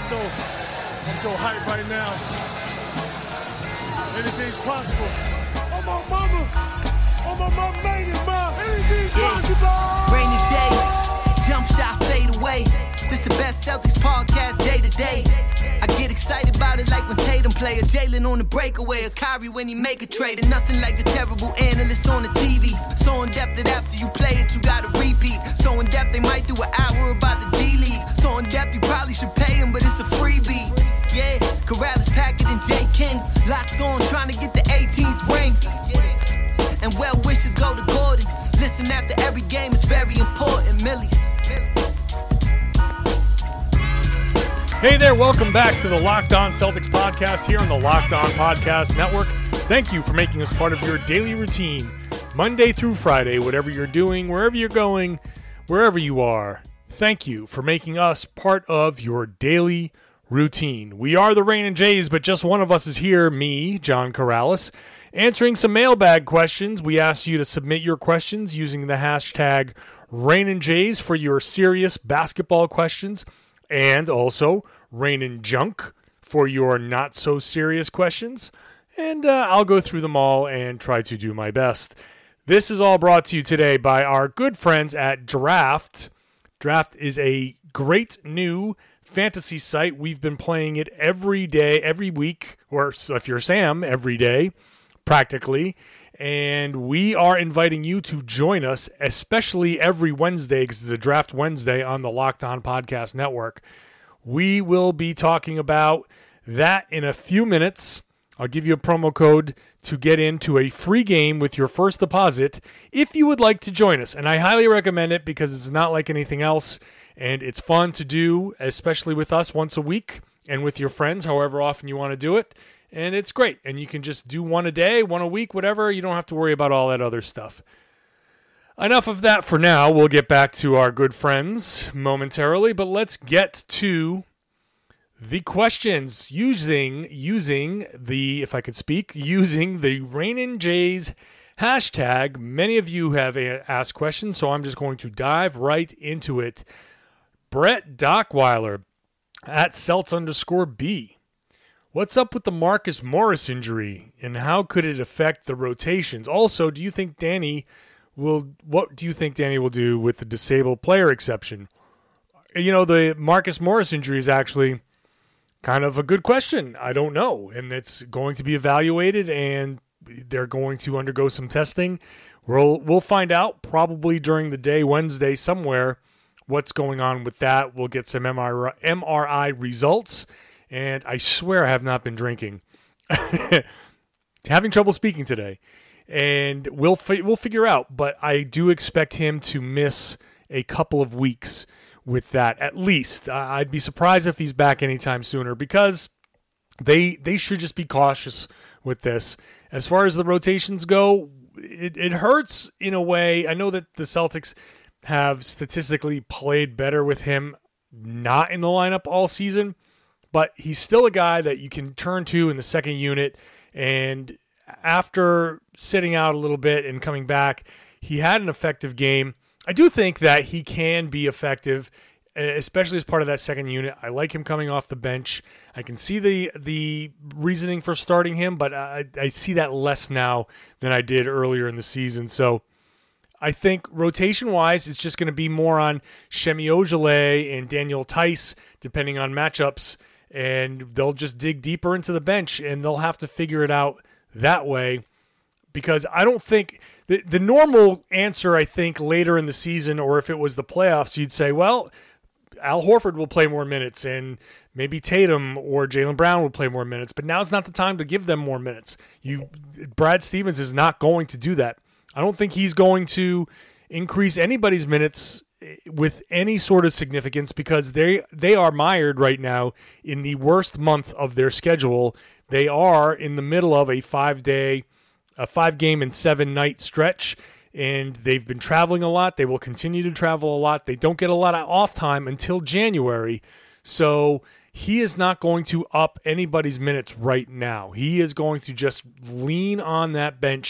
I'm so hyped right now. Anything's possible. Oh my mama made it, ma. Anything's possible. Rainy days, jump shot, fade away. This the best Celtics podcast day to day. I get excited about it like when Tatum play, or Jalen on the breakaway, or Kyrie when he make a trade. And nothing like the terrible analysts on the TV. So in depth that after you play it, you gotta repeat. So in depth they might do an hour about the D-League. So in depth you probably should pay him, but it's a freebie. Yeah, Corrales, Packard, and J. King locked on, trying to get the 18th ring. And well wishes go to Gordon. Listen after every game, it's very important. Millies. Hey there, welcome back to the Locked On Celtics podcast here on the Locked On Podcast Network. Thank you for making us part of your daily routine, Monday through Friday, whatever you're doing, wherever you're going, wherever you are. Thank you for making us part of your daily routine. We are the Rain and Jays, but just one of us is here, me, John Corrales, answering some mailbag questions. We asked you to submit your questions using the hashtag Rain and Jays for your serious basketball questions, and also Rain and Junk for your not-so-serious questions. And I'll go through them all and try to do my best. This is all brought to you today by our good friends at Draft. Draft is a great new fantasy site. We've been playing it every day, every week, or if you're Sam, every day, practically. And we are inviting you to join us, especially every Wednesday, because it's a Draft Wednesday on the Locked On Podcast Network. We will be talking about that in a few minutes. I'll give you a promo code to get into a free game with your first deposit if you would like to join us. And I highly recommend it because it's not like anything else, and it's fun to do, especially with us once a week and with your friends, however often you want to do it. And it's great. And you can just do one a day, one a week, whatever. You don't have to worry about all that other stuff. Enough of that for now. We'll get back to our good friends momentarily. But let's get to the questions using the, if I could speak, using the Rain and Jays hashtag. Many of you have asked questions, so I'm just going to dive right into it. Brett Dockweiler at Celts_B. What's up with the Marcus Morris injury, and how could it affect the rotations? Also, what do you think Danny will do with the disabled player exception? You know, the Marcus Morris injury is actually kind of a good question. I don't know, and it's going to be evaluated, and they're going to undergo some testing. We'll find out probably during the day, Wednesday, somewhere, what's going on with that. We'll get some MRI results. And I swear I have not been drinking. Having trouble speaking today. And we'll figure out. But I do expect him to miss a couple of weeks with that, at least. I'd be surprised if he's back anytime sooner, because they should just be cautious with this. As far as the rotations go, it hurts in a way. I know that the Celtics have statistically played better with him not in the lineup all season. But he's still a guy that you can turn to in the second unit. And after sitting out a little bit and coming back, he had an effective game. I do think that he can be effective, especially as part of that second unit. I like him coming off the bench. I can see the reasoning for starting him, but I see that less now than I did earlier in the season. So I think rotation-wise, it's just going to be more on Semi Ojeleye and Daniel Tice, depending on matchups. And they'll just dig deeper into the bench, and they'll have to figure it out that way. Because I don't think the normal answer, I think, later in the season, or if it was the playoffs, you'd say, well, Al Horford will play more minutes, and maybe Tatum or Jaylen Brown will play more minutes. But now's not the time to give them more minutes. Brad Stevens is not going to do that. I don't think he's going to increase anybody's minutes with any sort of significance, because they are mired right now in the worst month of their schedule. They are in the middle of a 5-game and 7-night stretch, and they've been traveling a lot. They will continue to travel a lot. They don't get a lot of off time until January, so he is not going to up anybody's minutes right now. He is going to just lean on that bench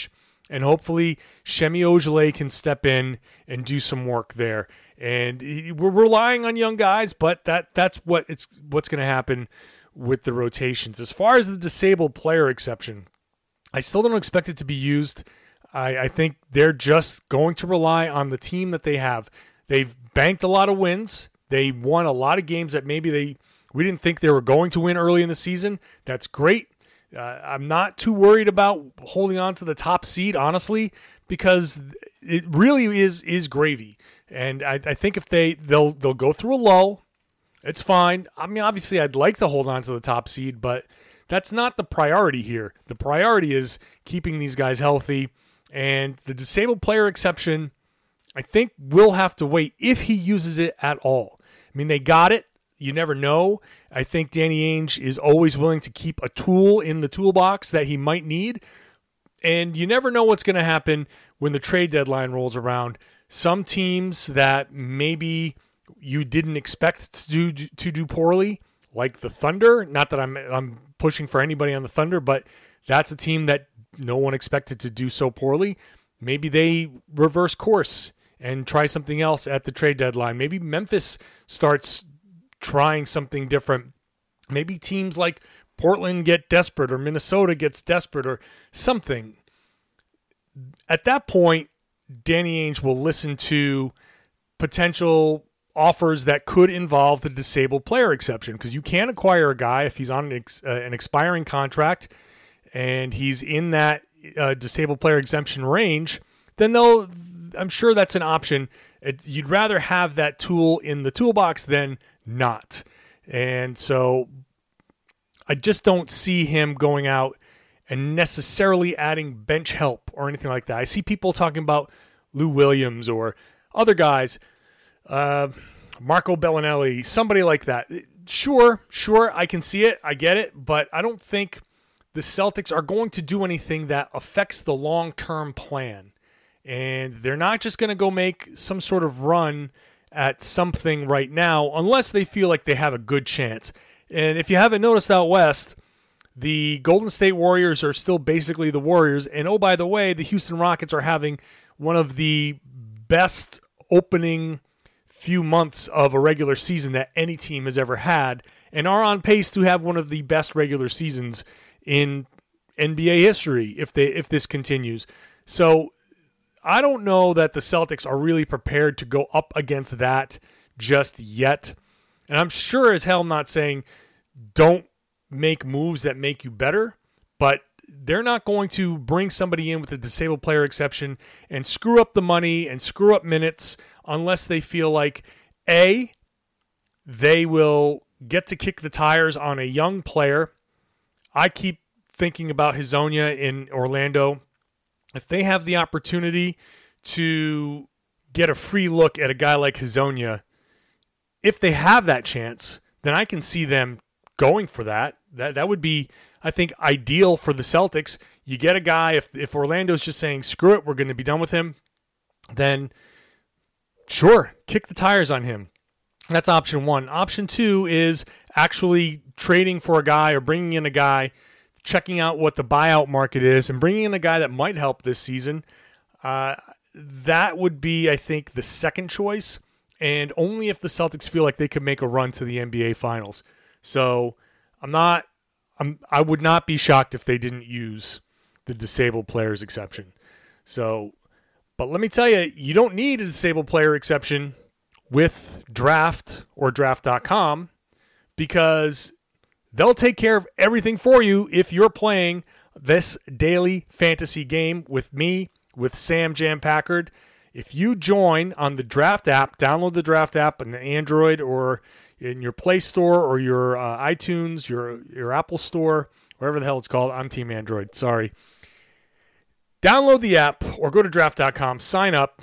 and hopefully Semi Ojeleye can step in and do some work there. And we're relying on young guys, but that's what's going to happen with the rotations. As far as the disabled player exception, I still don't expect it to be used. I think they're just going to rely on the team that they have. They've banked a lot of wins. They won a lot of games that maybe we didn't think they were going to win early in the season. That's great. I'm not too worried about holding on to the top seed, honestly, because it really is gravy. And I think if they'll go through a lull, it's fine. I mean, obviously, I'd like to hold on to the top seed, but that's not the priority here. The priority is keeping these guys healthy. And the disabled player exception, I think we'll have to wait if he uses it at all. I mean, they got it. You never know. I think Danny Ainge is always willing to keep a tool in the toolbox that he might need. And you never know what's going to happen when the trade deadline rolls around. Some teams that maybe you didn't expect to do poorly, like the Thunder. Not that I'm pushing for anybody on the Thunder, but that's a team that no one expected to do so poorly. Maybe they reverse course and try something else at the trade deadline. Maybe Memphis starts trying something different. Maybe teams like Portland get desperate, or Minnesota gets desperate, or something. At that point, Danny Ainge will listen to potential offers that could involve the disabled player exception, because you can't acquire a guy if he's on an expiring contract and he's in that disabled player exemption range. Then I'm sure that's an option. You'd rather have that tool in the toolbox than not. And so I just don't see him going out and necessarily adding bench help or anything like that. I see people talking about Lou Williams or other guys, Marco Bellinelli, somebody like that. Sure, I can see it. I get it. But I don't think the Celtics are going to do anything that affects the long-term plan. And they're not just going to go make some sort of run at something right now unless they feel like they have a good chance. And if you haven't noticed out west, the Golden State Warriors are still basically the Warriors. And oh, by the way, the Houston Rockets are having one of the best opening few months of a regular season that any team has ever had, and are on pace to have one of the best regular seasons in NBA history if this continues. So I don't know that the Celtics are really prepared to go up against that just yet. And I'm sure as hell not saying don't make moves that make you better, but they're not going to bring somebody in with a disabled player exception and screw up the money and screw up minutes unless they feel like, A, they will get to kick the tires on a young player. I keep thinking about Hezonja in Orlando. If they have the opportunity to get a free look at a guy like Hezonja, if they have that chance, then I can see them going for that. That would be, I think, ideal for the Celtics. You get a guy, if Orlando's just saying, screw it, we're going to be done with him, then sure, kick the tires on him. That's option one. Option two is actually trading for a guy or bringing in a guy, checking out what the buyout market is, and bringing in a guy that might help this season. That would be, I think, the second choice, and only if the Celtics feel like they could make a run to the NBA Finals. So I would not be shocked if they didn't use the disabled players exception. So, but let me tell you, you don't need a disabled player exception with Draft or Draft.com, because they'll take care of everything for you if you're playing this daily fantasy game with me, with Sam Jam Packard. If you join on the Draft app, download the Draft app on the Android or in your Play Store or your iTunes, your Apple Store, wherever the hell it's called. I'm Team Android, sorry. Download the app or go to Draft.com, sign up,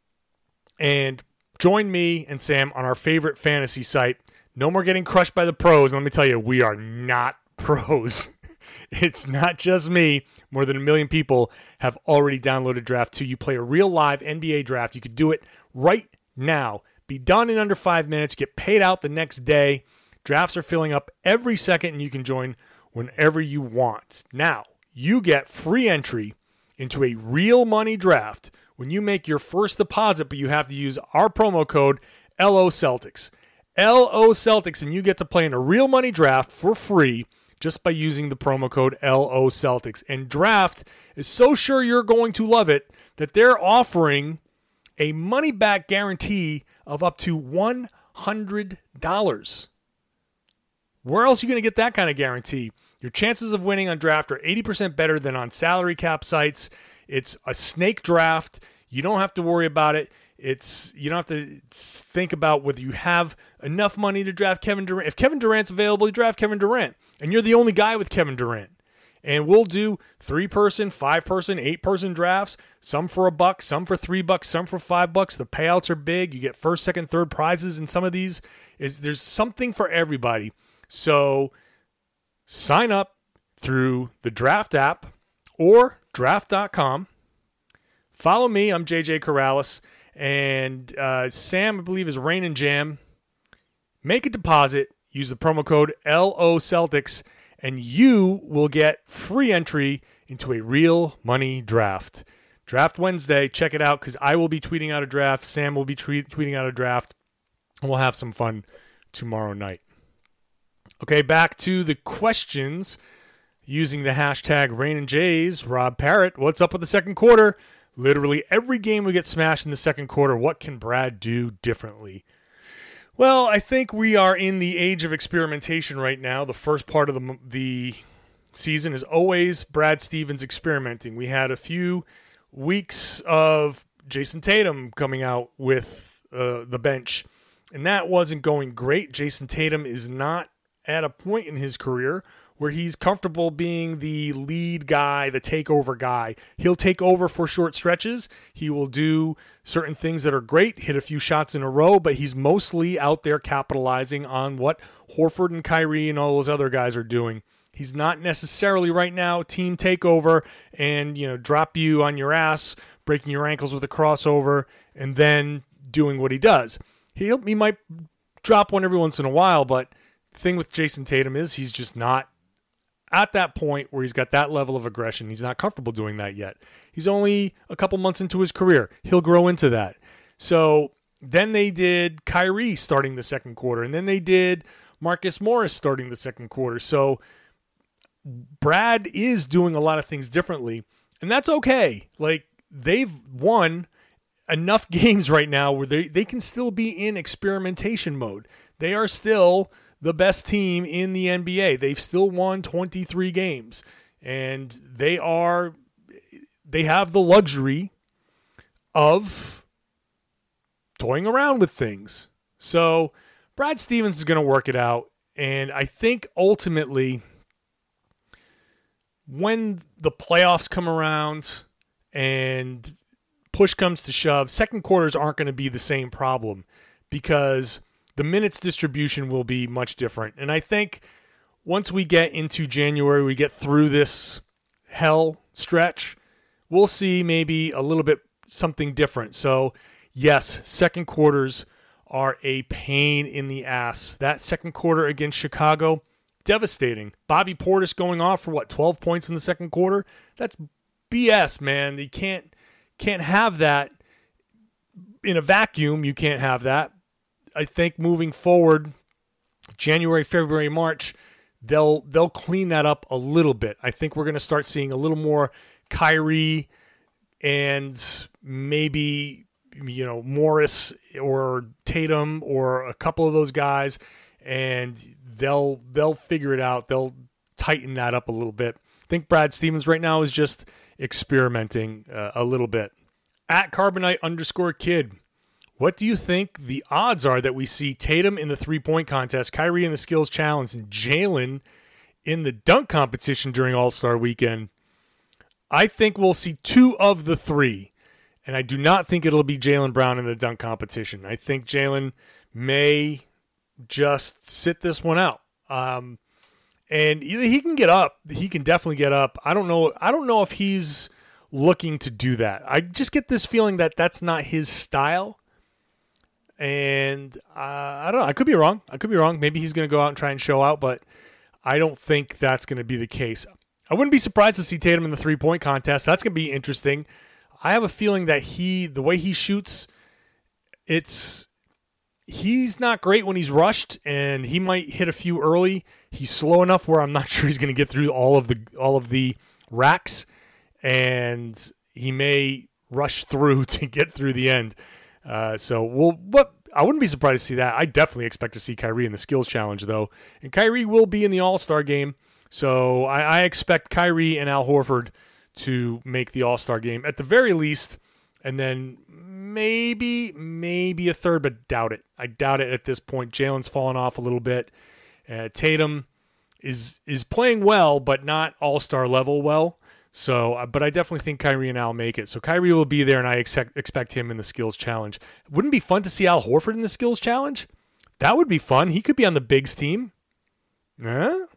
and join me and Sam on our favorite fantasy site. No more getting crushed by the pros. And let me tell you, we are not pros. It's not just me. More than 1 million people have already downloaded Draft 2. You play a real live NBA draft. You could do it right now. Be done in under 5 minutes. Get paid out the next day. Drafts are filling up every second, and you can join whenever you want. Now, you get free entry into a real money draft when you make your first deposit, but you have to use our promo code LO Celtics. LO Celtics, and you get to play in a real money draft for free just by using the promo code LO Celtics. And Draft is so sure you're going to love it that they're offering a money-back guarantee of up to $100. Where else are you going to get that kind of guarantee? Your chances of winning on Draft are 80% better than on salary cap sites. It's a snake draft. You don't have to worry about it. You don't have to think about whether you have enough money to draft Kevin Durant. If Kevin Durant's available, you draft Kevin Durant. And you're the only guy with Kevin Durant. And we'll do 3-person, 5-person, 8-person drafts. Some for $1, some for $3, some for $5. The payouts are big. You get first, second, third prizes in some of these. There's something for everybody. So sign up through the Draft app or draft.com. Follow me. I'm JJ Corrales. And Sam, I believe, is Rain and Jam. Make a deposit. Use the promo code LO Celtics, and you will get free entry into a real money draft. Draft Wednesday. Check it out because I will be tweeting out a draft. Sam will be tweeting out a draft. And we'll have some fun tomorrow night. Okay, back to the questions using the hashtag Rain and Jays. Rob Parrott, what's up with the second quarter? Literally every game we get smashed in the second quarter. What can Brad do differently? Well, I think we are in the age of experimentation right now. The first part of the season is always Brad Stevens experimenting. We had a few weeks of Jason Tatum coming out with the bench, and that wasn't going great. Jason Tatum is not at a point in his career where he's comfortable being the lead guy, the takeover guy. He'll take over for short stretches. He will do certain things that are great, hit a few shots in a row, but he's mostly out there capitalizing on what Horford and Kyrie and all those other guys are doing. He's not necessarily right now team takeover and, drop you on your ass, breaking your ankles with a crossover, and then doing what he does. He might drop one every once in a while, but the thing with Jason Tatum is he's just not at that point where he's got that level of aggression. He's not comfortable doing that yet. He's only a couple months into his career. He'll grow into that. So then they did Kyrie starting the second quarter, and then they did Marcus Morris starting the second quarter. So Brad is doing a lot of things differently, and that's okay. Like, they've won enough games right now where they can still be in experimentation mode. They are still the best team in the NBA. They've still won 23 games, and they have the luxury of toying around with things. So Brad Stevens is going to work it out, and I think ultimately when the playoffs come around and push comes to shove, second quarters aren't going to be the same problem because the minutes distribution will be much different. And I think once we get into January, we get through this hell stretch, we'll see maybe a little bit something different. So, yes, second quarters are a pain in the ass. That second quarter against Chicago, devastating. Bobby Portis going off for 12 points in the second quarter? That's BS, man. You can't have that in a vacuum. You can't have that. I think moving forward, January, February, March, they'll clean that up a little bit. I think we're going to start seeing a little more Kyrie and maybe Morris or Tatum or a couple of those guys, and they'll figure it out. They'll tighten that up a little bit. I think Brad Stevens right now is just experimenting a little bit. At Carbonite_kid. What do you think the odds are that we see Tatum in the three-point contest, Kyrie in the skills challenge, and Jalen in the dunk competition during All-Star Weekend? I think we'll see two of the three, and I do not think it'll be Jaylen Brown in the dunk competition. I think Jalen may just sit this one out. And he can get up. He can definitely get up. I don't know if he's looking to do that. I just get this feeling that that's not his style. And I don't know. I could be wrong. Maybe he's going to go out and try and show out, but I don't think that's going to be the case. I wouldn't be surprised to see Tatum in the 3-point contest. That's going to be interesting. I have a feeling that the way he shoots, he's not great when he's rushed, and he might hit a few early. He's slow enough where I'm not sure he's going to get through all of the racks, and he may rush through to get through the end. But I wouldn't be surprised to see that. I definitely expect to see Kyrie in the skills challenge, though, and Kyrie will be in the All-Star game. So I expect Kyrie and Al Horford to make the All-Star game at the very least, and then maybe a third, but doubt it. I doubt it at this point. Jalen's fallen off a little bit. Tatum is playing well, but not All-Star level well. So, but I definitely think Kyrie and Al make it. So Kyrie will be there, and I expect him in the skills challenge. Wouldn't it be fun to see Al Horford in the skills challenge? That would be fun. He could be on the Bigs team. Huh?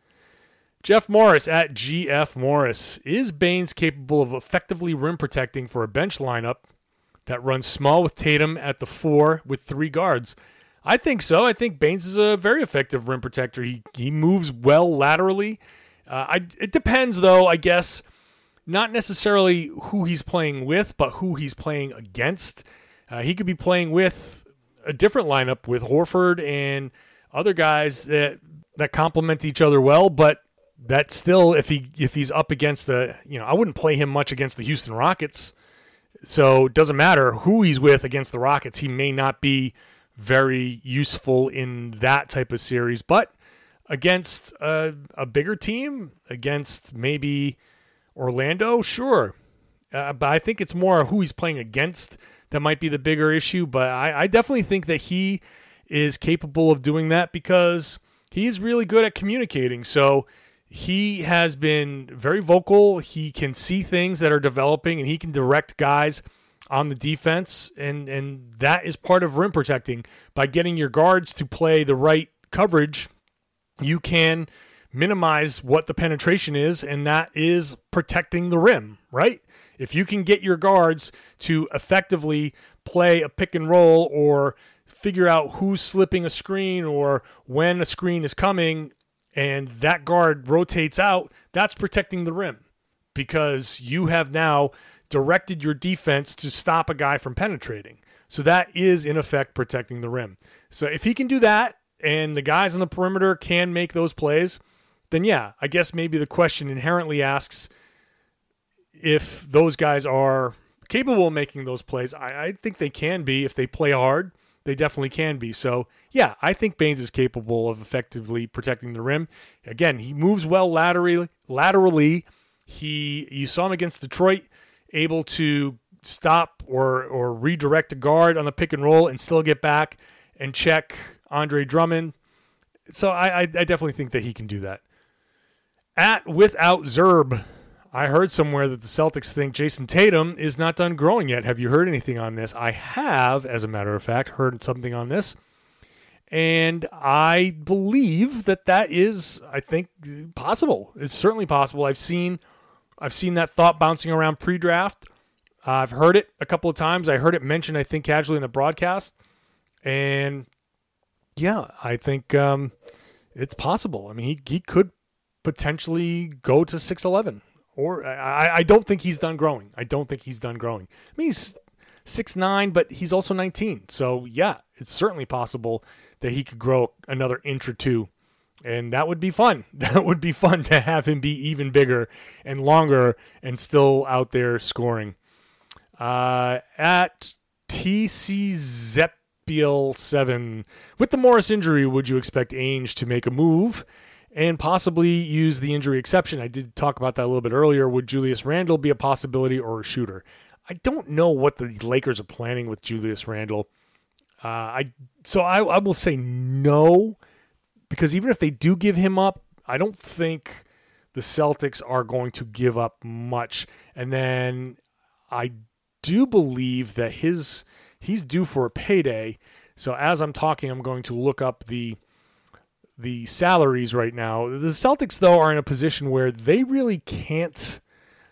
Jeff Morris at GF Morris. Is Baynes capable of effectively rim protecting for a bench lineup that runs small with Tatum at the 4 with 3 guards? I think so. I think Baynes is a very effective rim protector. He moves well laterally. It depends, though, I guess, not necessarily who he's playing with, but who he's playing against. He could be playing with a different lineup with Horford and other guys that complement each other well, but that still, if he's up against I wouldn't play him much against the Houston Rockets. So it doesn't matter who he's with against the Rockets. He may not be very useful in that type of series, but against a bigger team, against maybe Orlando, sure. But I think it's more who he's playing against that might be the bigger issue. But I definitely think that he is capable of doing that because he's really good at communicating. So he has been very vocal. He can see things that are developing, and he can direct guys on the defense. And that is part of rim protecting. By getting your guards to play the right coverage, you can minimize what the penetration is, and that is protecting the rim, right? If you can get your guards to effectively play a pick and roll or figure out who's slipping a screen or when a screen is coming, and that guard rotates out, that's protecting the rim because you have now directed your defense to stop a guy from penetrating. So that is, in effect, protecting the rim. So if he can do that and the guys on the perimeter can make those plays, then yeah, I guess maybe the question inherently asks if those guys are capable of making those plays. I think they can be if they play hard. They definitely can be. So, yeah, I think Baynes is capable of effectively protecting the rim. Again, he moves well laterally. You saw him against Detroit, able to stop or redirect a guard on the pick and roll and still get back and check Andre Drummond. So I definitely think that he can do that. Without Zerb, I heard somewhere that the Celtics think Jason Tatum is not done growing yet. Have you heard anything on this? I have, as a matter of fact, heard something on this. And I believe that is, I think, possible. It's certainly possible. I've seen that thought bouncing around pre-draft. I've heard it a couple of times. I heard it mentioned, I think, casually in the broadcast. And, yeah, I think it's possible. I mean, he could potentially go to 6'11". Or I don't think he's done growing. I mean, he's 6'9", but he's also 19. So, yeah, it's certainly possible that he could grow another inch or two. And that would be fun. That would be fun to have him be even bigger and longer and still out there scoring. At TC Zepiel 7, with the Morris injury, would you expect Ainge to make a move and possibly use the injury exception? I did talk about that a little bit earlier. Would Julius Randle be a possibility or a shooter? I don't know what the Lakers are planning with Julius Randle. I will say no, because even if they do give him up, I don't think the Celtics are going to give up much. And then I do believe that he's due for a payday. So as I'm talking, I'm going to look up the salaries right now. The Celtics, though, are in a position where they really can't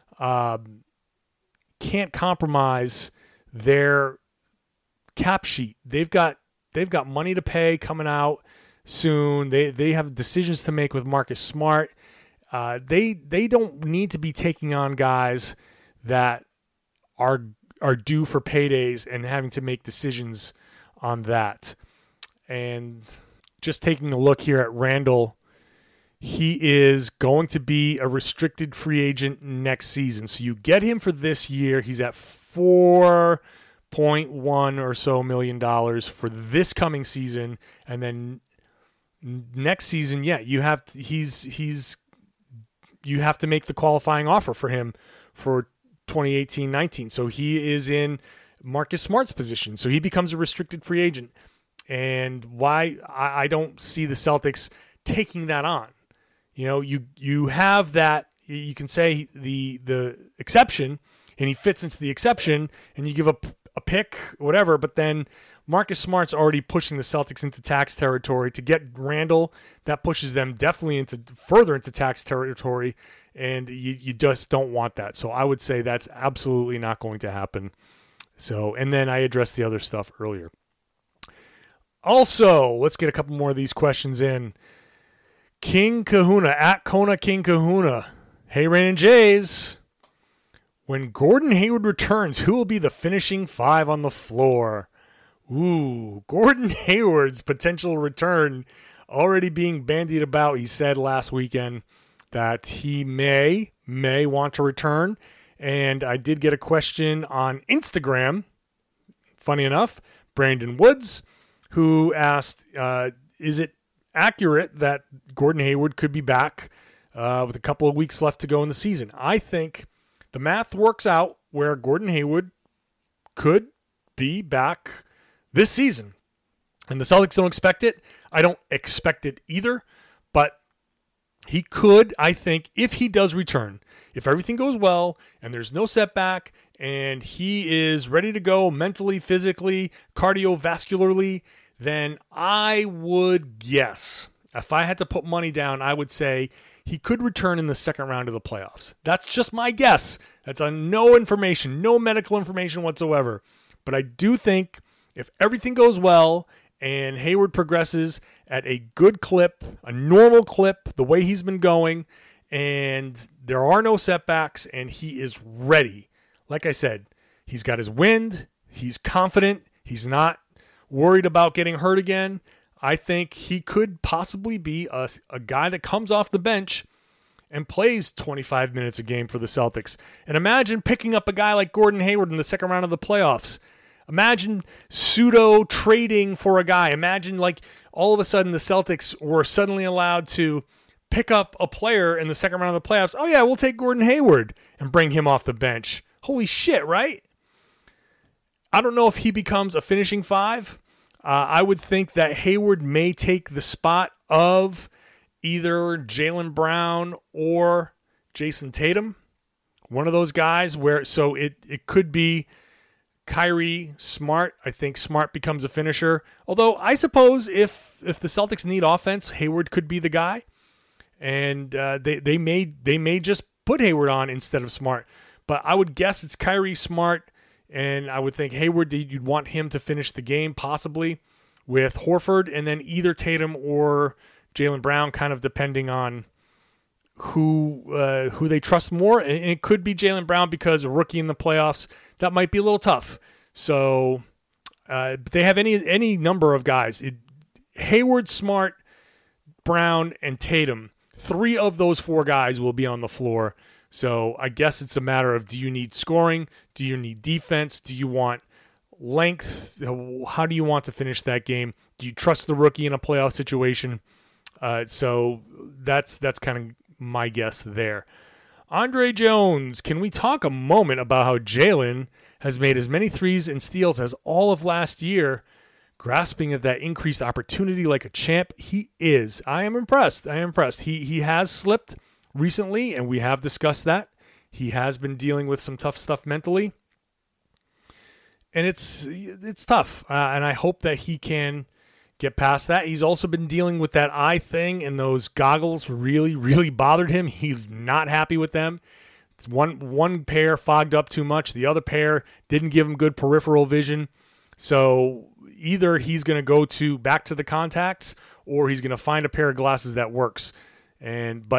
compromise their cap sheet. They've got money to pay coming out soon. They have decisions to make with Marcus Smart. They don't need to be taking on guys that are due for paydays and having to make decisions on that. And just taking a look here at Randall, he is going to be a restricted free agent next season. So you get him for this year. He's at $4.1 or so million for this coming season, and then next season, you have to, you have to make the qualifying offer for him for 2018-19. So he is in Marcus Smart's position. So he becomes a restricted free agent. And why I don't see the Celtics taking that on. You have that, you can say the exception, and he fits into the exception, and you give up a pick, whatever, but then Marcus Smart's already pushing the Celtics into tax territory. To get Randall, that pushes them definitely further into tax territory, and you just don't want that. So I would say that's absolutely not going to happen. So, and then I addressed the other stuff earlier. Also, let's get a couple more of these questions in. King Kahuna, at Kona King Kahuna. Hey, Rain and Jays. When Gordon Hayward returns, who will be the finishing five on the floor? Ooh, Gordon Hayward's potential return already being bandied about. He said last weekend that he may want to return. And I did get a question on Instagram, funny enough, Brandon Woods, who asked, is it accurate that Gordon Hayward could be back with a couple of weeks left to go in the season? I think the math works out where Gordon Hayward could be back this season. And the Celtics don't expect it. I don't expect it either. But he could, I think, if he does return, if everything goes well and there's no setback and he is ready to go mentally, physically, cardiovascularly, then I would guess, if I had to put money down, I would say he could return in the second round of the playoffs. That's just my guess. That's on no information, no medical information whatsoever. But I do think if everything goes well and Hayward progresses at a good clip, a normal clip, the way he's been going, and there are no setbacks, and he is ready. Like I said, he's got his wind, he's confident, he's not worried about getting hurt again. I think he could possibly be a guy that comes off the bench and plays 25 minutes a game for the Celtics. And imagine picking up a guy like Gordon Hayward in the second round of the playoffs. Imagine pseudo trading for a guy. Imagine like all of a sudden the Celtics were suddenly allowed to pick up a player in the second round of the playoffs. Oh yeah, we'll take Gordon Hayward and bring him off the bench. Holy shit, right? I don't know if he becomes a finishing five. I would think that Hayward may take the spot of either Jaylen Brown or Jason Tatum. One of those guys so it could be Kyrie, Smart. I think Smart becomes a finisher. Although I suppose if the Celtics need offense, Hayward could be the guy. And they may just put Hayward on instead of Smart. But I would guess it's Kyrie, Smart, and I would think Hayward, you'd want him to finish the game possibly with Horford, and then either Tatum or Jaylen Brown, kind of depending on who they trust more. And it could be Jaylen Brown because a rookie in the playoffs, that might be a little tough. So they have any number of guys. Hayward, Smart, Brown, and Tatum. 3 of those 4 guys will be on the floor. So I guess it's a matter of, do you need scoring? Do you need defense? Do you want length? How do you want to finish that game? Do you trust the rookie in a playoff situation? So that's kind of my guess there. Andre Jones, can we talk a moment about how Jaylen has made as many threes and steals as all of last year, grasping at that increased opportunity like a champ? He is. I am impressed. He has slipped recently, and we have discussed that. He has been dealing with some tough stuff mentally, and it's tough. And I hope that he can get past that. He's also been dealing with that eye thing, and those goggles really, really bothered him. He was not happy with them. It's one pair fogged up too much. The other pair didn't give him good peripheral vision. So either he's going to go back to the contacts, or he's going to find a pair of glasses that works. But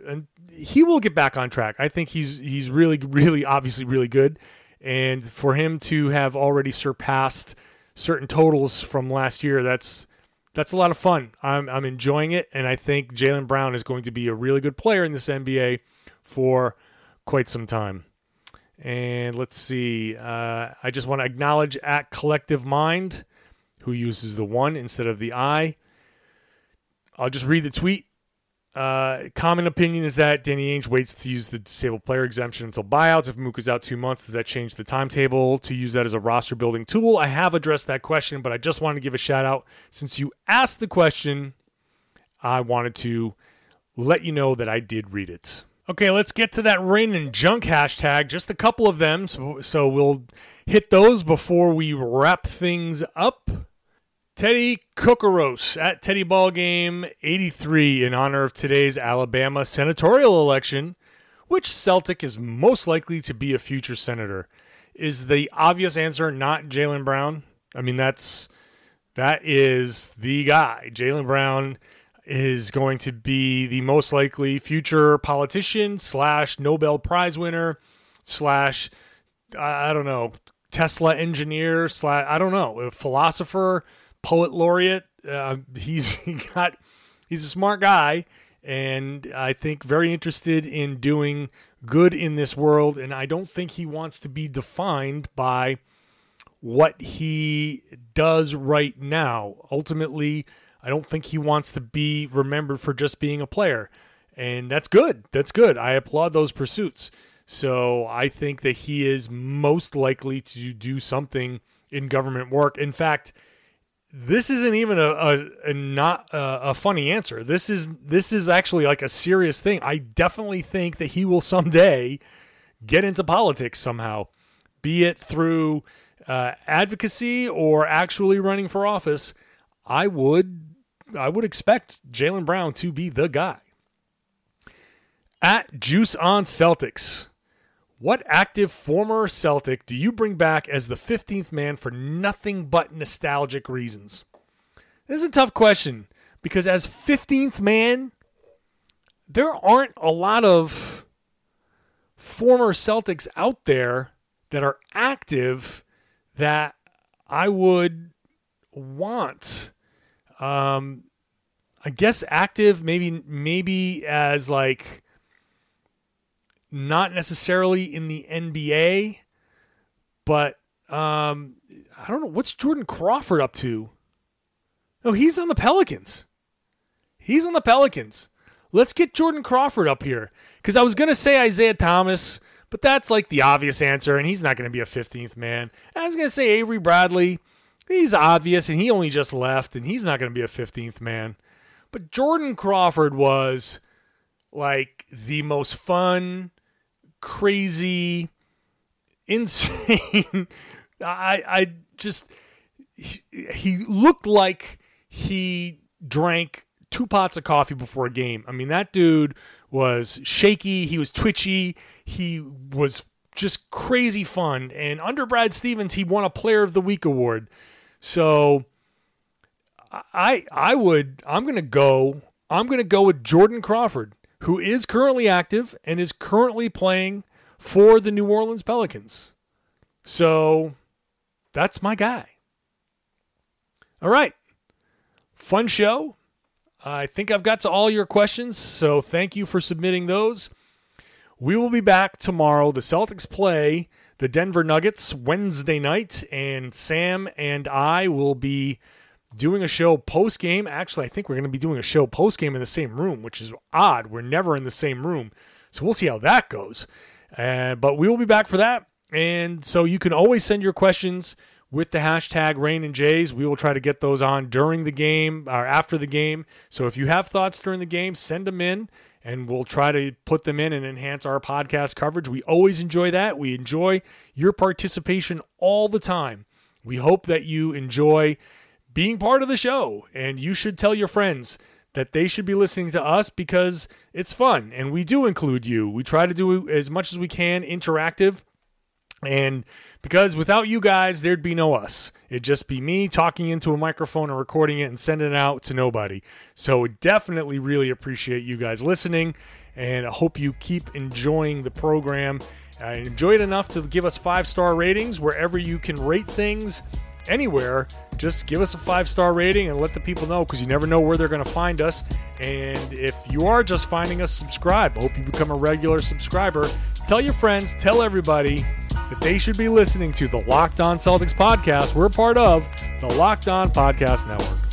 and he will get back on track. I think he's really, really, obviously really good. And for him to have already surpassed certain totals from last year, that's a lot of fun. I'm enjoying it, and I think Jaylen Brown is going to be a really good player in this NBA for quite some time. And let's see. I just want to acknowledge at Collective Mind, who uses the 1 instead of the I. I'll just read the tweet. Common opinion is that Danny Ainge waits to use the disabled player exemption until buyouts. If Mooka's out 2 months, does that change the timetable to use that as a roster building tool? I have addressed that question, but I just wanted to give a shout out. Since you asked the question, I wanted to let you know that I did read it. Okay, let's get to that rain and junk hashtag. Just a couple of them, so we'll hit those before we wrap things up. Teddy Kokoros at Teddy Ballgame 83 in honor of today's Alabama senatorial election. Which Celtic is most likely to be a future senator? Is the obvious answer not Jaylen Brown? I mean, that is the guy. Jaylen Brown is going to be the most likely future politician / Nobel Prize winner / I don't know, Tesla engineer / I don't know, a philosopher, poet laureate. He's a smart guy, and I think very interested in doing good in this world. And I don't think he wants to be defined by what he does right now. Ultimately, I don't think he wants to be remembered for just being a player. And that's good. That's good. I applaud those pursuits. So I think that he is most likely to do something in government work. In fact, this isn't even a funny answer. This is actually like a serious thing. I definitely think that he will someday get into politics somehow, be it through advocacy or actually running for office. I would expect Jaylen Brown to be the guy. At Juice on Celtics, what active former Celtic do you bring back as the 15th man for nothing but nostalgic reasons? This is a tough question because as 15th man, there aren't a lot of former Celtics out there that are active that I would want. I guess active maybe as like not necessarily in the NBA, but I don't know. What's Jordan Crawford up to? No, he's on the Pelicans. Let's get Jordan Crawford up here because I was going to say Isaiah Thomas, but that's like the obvious answer, and he's not going to be a 15th man. And I was going to say Avery Bradley. He's obvious, and he only just left, and he's not going to be a 15th man. But Jordan Crawford was like the most fun, crazy, insane. He looked like he drank 2 pots of coffee before a game. I mean, that dude was shaky. He was twitchy. He was just crazy fun. And under Brad Stevens, he won a Player of the Week award. So I'm going to go with Jordan Crawford, who is currently active and is currently playing for the New Orleans Pelicans. So that's my guy. All right. Fun show. I think I've got to all your questions, so thank you for submitting those. We will be back tomorrow. The Celtics play the Denver Nuggets Wednesday night, and Sam and I will be doing a show post-game. Actually, I think we're going to be doing a show post-game in the same room, which is odd. We're never in the same room, so we'll see how that goes. But we will be back for that, and so you can always send your questions with the hashtag Rain and Jays. We will try to get those on during the game or after the game. So if you have thoughts during the game, send them in, and we'll try to put them in and enhance our podcast coverage. We always enjoy that. We enjoy your participation all the time. We hope that you enjoy being part of the show, and you should tell your friends that they should be listening to us because it's fun, and we do include you. We try to do as much as we can interactive. And because without you guys, there'd be no us. It'd just be me talking into a microphone and recording it and sending it out to nobody. So definitely really appreciate you guys listening, and I hope you keep enjoying the program. Enjoy it enough to give us 5-star ratings wherever you can rate things. Anywhere, just give us a 5-star rating and let the people know, because you never know where they're going to find us. And if you are just finding us, subscribe. I hope you become a regular subscriber. Tell your friends, tell everybody that they should be listening to the Locked On Celtics podcast. We're part of the Locked On Podcast Network.